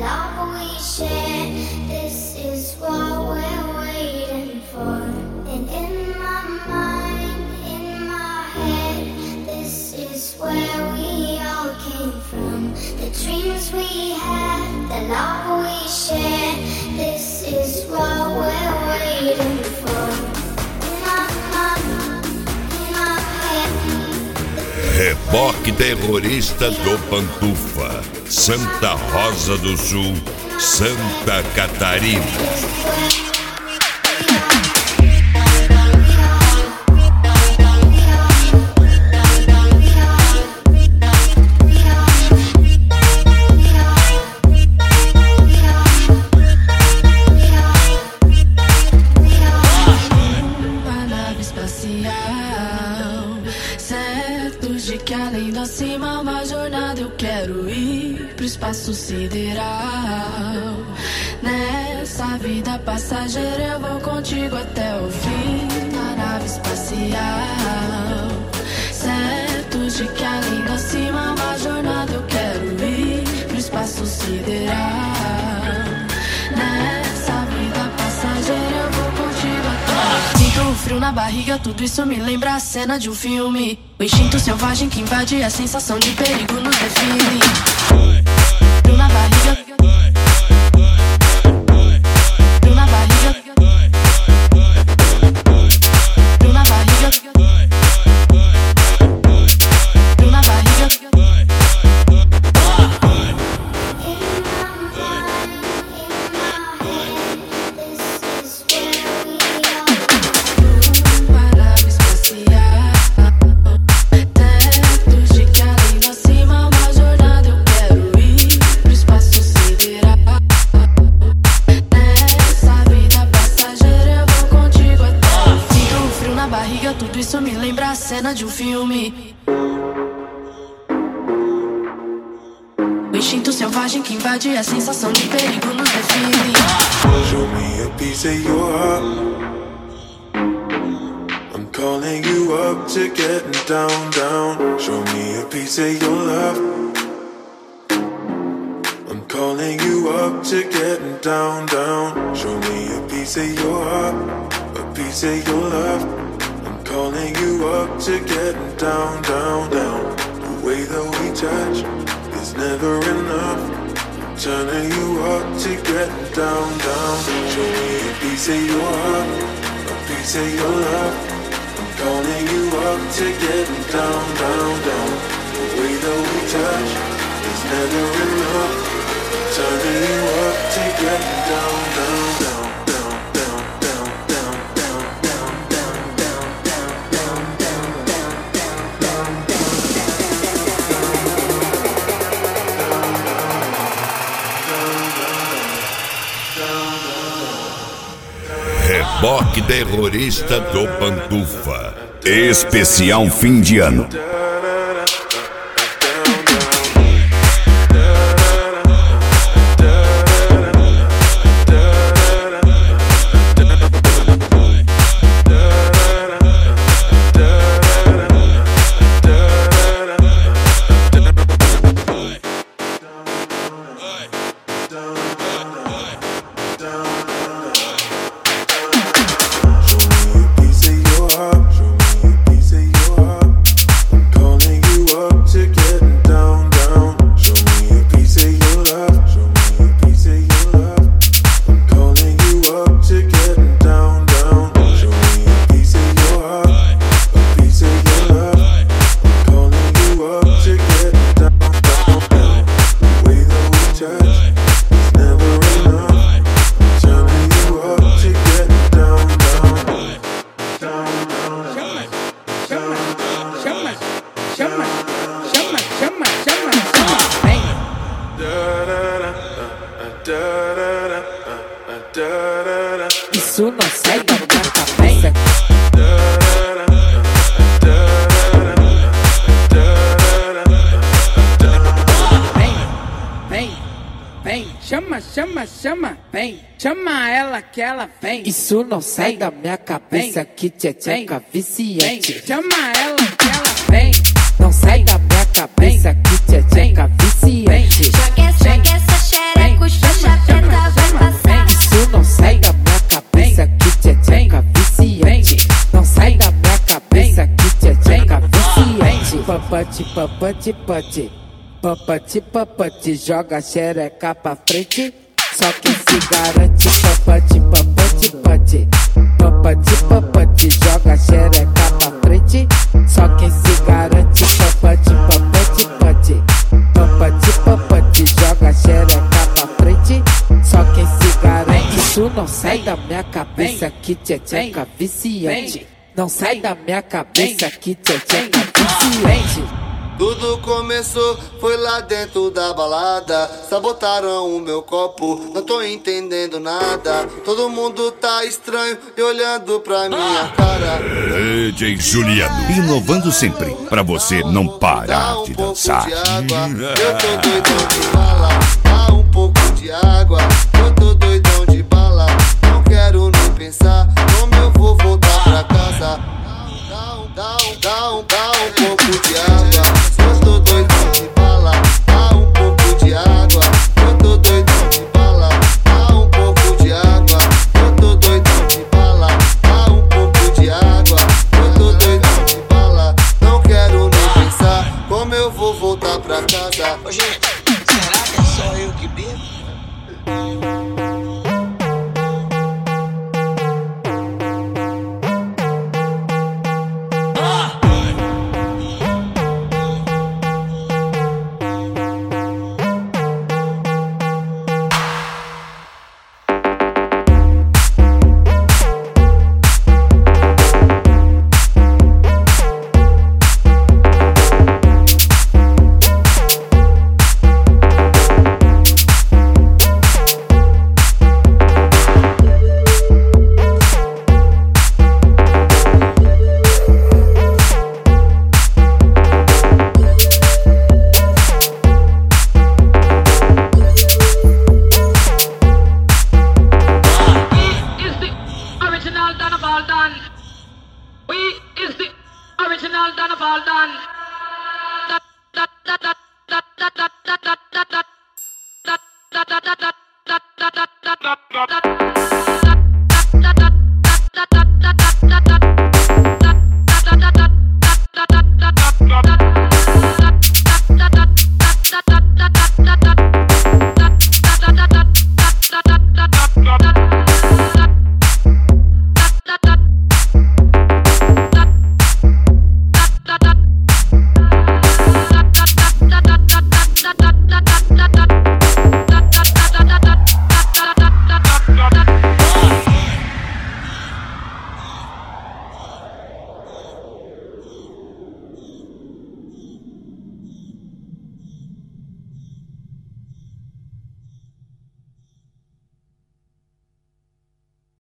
love we share. This is what we're waiting for. And in my mind, in my head, this is where we all came from. The dreams we had, the love we share. This is what we're waiting for. Reboque terrorista do Pantufa, Santa Rosa do Sul, Santa Catarina. Espaço sideral. Nessa vida passageira eu vou contigo até o fim. Na nave espacial, certo de que além da cima uma jornada eu quero ir pro espaço sideral. Nessa vida passageira eu vou contigo até o fim. Sinto um frio na barriga, tudo isso me lembra a cena de um filme. O instinto selvagem que invade a sensação de perigo nos define. Frio na barriga, frio na barriga, frio na barriga, frio na barriga. Tudo isso me lembra a cena de um filme. O instinto selvagem que invade a sensação de perigo nos define. Show me a piece of your heart. I'm calling you up to getting down, down. Show me a piece of your love. I'm calling you up to getting down, down. Show me a piece of your heart, a piece of your love. Calling you up to getting down, down, down. The way that we touch is never enough. Turning you up to getting down, down. Show me a piece of your heart, a piece of your love. I'm calling you up to getting down, down, down. The way that we touch is never enough. Turning you up to getting down, down, down. Reboque terrorista do Pantufa. Especial fim de ano. Isso não sai da minha cabeça. Vem, chama, vem, chama ela que ela vem. Isso não sai da minha cabeça, que tcheca viciante. Vem, chama ela que ela vem. Não sai da minha cabeça, que tcheca viciante. Joga essa xereca, papati, papati, pati. Papati, papati, joga a xereca pra frente. Só quem se garante, papati, papati, pati. Papati, papati, joga a xereca pra frente. Só quem se garante, papati, papati, pati. Papati, papati, joga a xereca pra frente. Só quem se garante. Isso não sai da minha cabeça, que tcheca viciante. Não sai da minha cabeça, que tcheca viciante. Tudo começou, foi lá dentro da balada. Sabotaram o meu copo, não tô entendendo nada. Todo mundo tá estranho e olhando pra minha cara. DJ Juliano, inovando sempre, pra você não parar de dançar. Eu tô doidão de bala, dá um pouco de água. Eu tô doidão de bala, não quero nem pensar como eu vou voltar pra casa. Dá um pouco de água. Eu tô doidão de bala, dá um pouco de água. Eu tô doidão de bala, dá um pouco de água. Eu tô doidão de bala, dá um pouco de água. Eu tô doidão de bala, não quero nem pensar como eu vou voltar pra casa. Ô gente, será que é só eu que bebo? Original Donna Baldon.